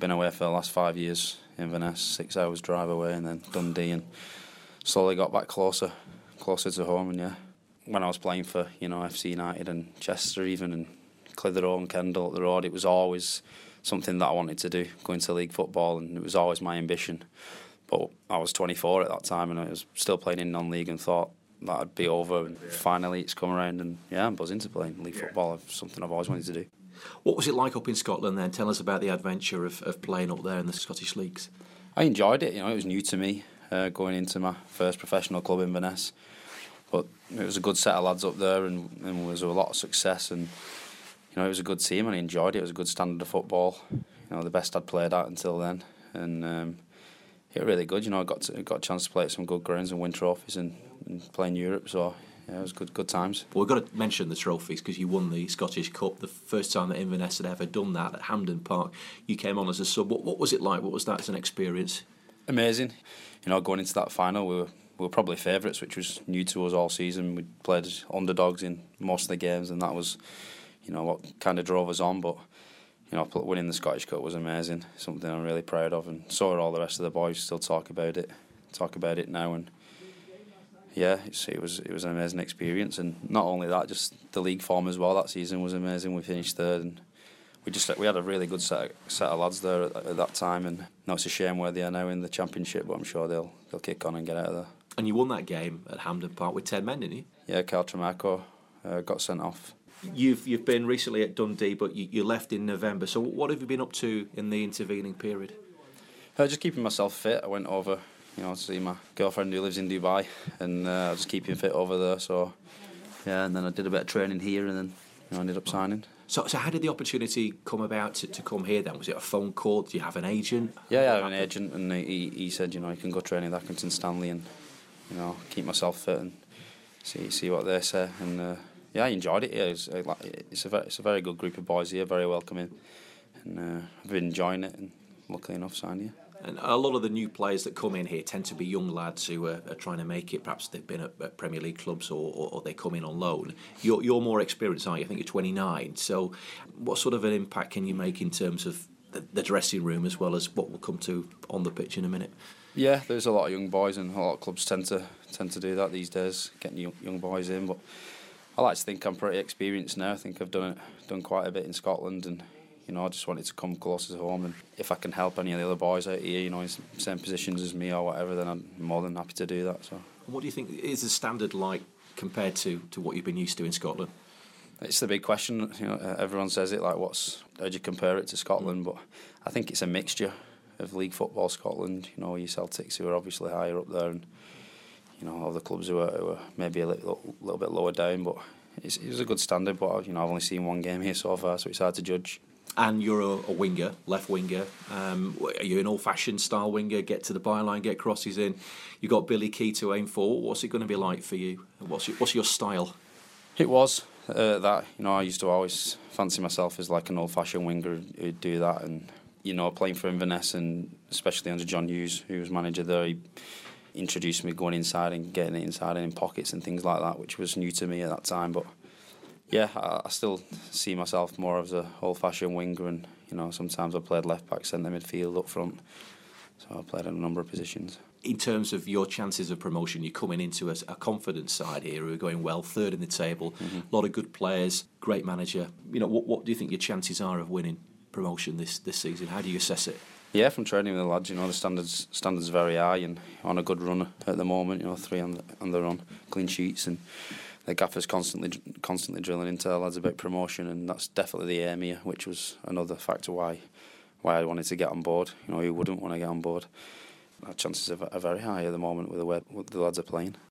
been away for the last 5 years. Inverness, 6 hours drive away, and then Dundee, and slowly got back closer to home. And yeah, when I was playing for FC United and Chester even, and Clitheroe and Kendal up the road, it was always something that I wanted to do, go into league football, and it was always my ambition. But I was 24 at that time, and I was still playing in non-league, and thought that'd be over. And finally, it's come around, and yeah, I'm buzzing to play league football. It's something I've always wanted to do. What was it like up in Scotland then? Tell us about the adventure of playing up there in the Scottish leagues. I enjoyed it. It was new to me, going into my first professional club, Inverness. But it was a good set of lads up there, and there was a lot of success, and it was a good team, and I enjoyed it. It was a good standard of football, the best I'd played at until then, and it was really good. I got a chance to play at some good grounds and win trophies and play in Europe. So yeah, it was good times. Well, we've got to mention the trophies because you won the Scottish Cup, the first time that Inverness had ever done that at Hampden Park. You came on as a sub. What was it like? What was that as an experience? Amazing. Going into that final, we were probably favourites, which was new to us all season. We played underdogs in most of the games, and that was, what kind of drove us on. But winning the Scottish Cup was amazing. Something I'm really proud of, and so are all the rest of the boys. Still talk about it now, and yeah, it was an amazing experience. And not only that, just the league form as well. That season was amazing. We finished third, and we had a really good set of lads there at that time. And now it's a shame where they are now in the Championship, but I'm sure they'll kick on and get out of there. And you won that game at Hampden Park with 10 men, didn't you? Yeah, Carl Tremarco got sent off. You've been recently at Dundee, but you left in November. So what have you been up to in the intervening period? Just keeping myself fit. I went over, to see my girlfriend who lives in Dubai, and I was just keeping fit over there. So yeah, and then I did a bit of training here, and then ended up signing. So how did the opportunity come about to come here then? Was it a phone call? Do you have an agent? Yeah, I have an agent, and he said, you can go train at Accrington Stanley and, keep myself fit and see what they say. And yeah, I enjoyed it here. It's a very good group of boys here, very welcoming, and I've been enjoying it, and luckily enough signed here. And a lot of the new players that come in here tend to be young lads who are trying to make it. Perhaps they've been at Premier League clubs or they come in on loan. You're more experienced, aren't you? I think you're 29. So what sort of an impact can you make in terms of the dressing room as well as what we'll come to on the pitch in a minute? Yeah, there's a lot of young boys, and a lot of clubs tend to do that these days, getting young boys in. But I like to think I'm pretty experienced now. I think I've done quite a bit in Scotland, and I just wanted to come closer to home, and if I can help any of the other boys out here, in same positions as me or whatever, then I'm more than happy to do that. So, what do you think is the standard like compared to what you've been used to in Scotland? It's the big question. Everyone says it like, how do you compare it to Scotland? But I think it's a mixture of league football. Scotland, your Celtics, who are obviously higher up there, and other clubs who are maybe a little bit lower down. But it was a good standard. But I've only seen one game here so far, so it's hard to judge. And you're a winger, left winger. Are you an old-fashioned style winger? Get to the byline, get crosses in. You've got Billy Key to aim for. What's it going to be like for you? What's your style? It was that. I used to always fancy myself as like an old-fashioned winger who'd do that. And playing for Inverness, and especially under John Hughes, who was manager there, he introduced me going inside and getting it inside and in pockets and things like that, which was new to me at that time. But yeah, I still see myself more as an old-fashioned winger, and sometimes I played left back, centre midfield, up front. So I played in a number of positions. In terms of your chances of promotion, you're coming into a confident side here who are going well, third in the table, a lot of good players, great manager. What do you think your chances are of winning promotion this season? How do you assess it? Yeah, from training with the lads, the standards very high, and on a good run at the moment. 3 on the run, clean sheets, and the gaffer's constantly drilling into the lads about promotion, and that's definitely the aim here, which was another factor why I wanted to get on board. Who wouldn't want to get on board? Our chances are very high at the moment with the way the lads are playing.